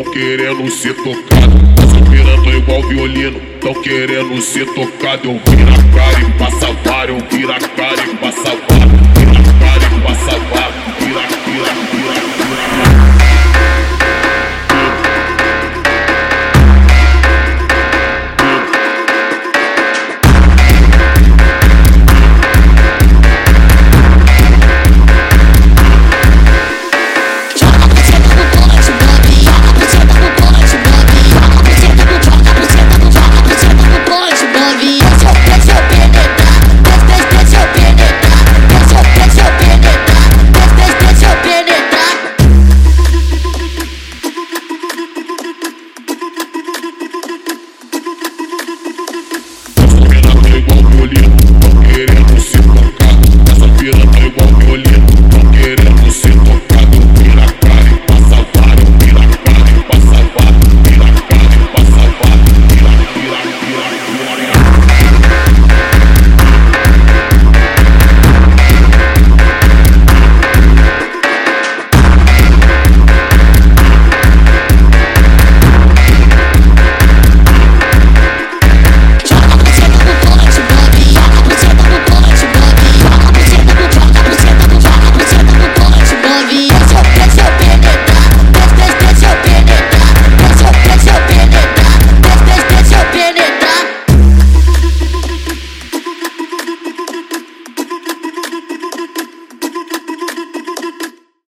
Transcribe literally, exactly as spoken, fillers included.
querendo ser tocado. Superando igual violino, tão querendo ser tocado. Eu viro a cara e passa vara, eu viro a cara e passa vara. Vira a cara e passa vara, vira, vira.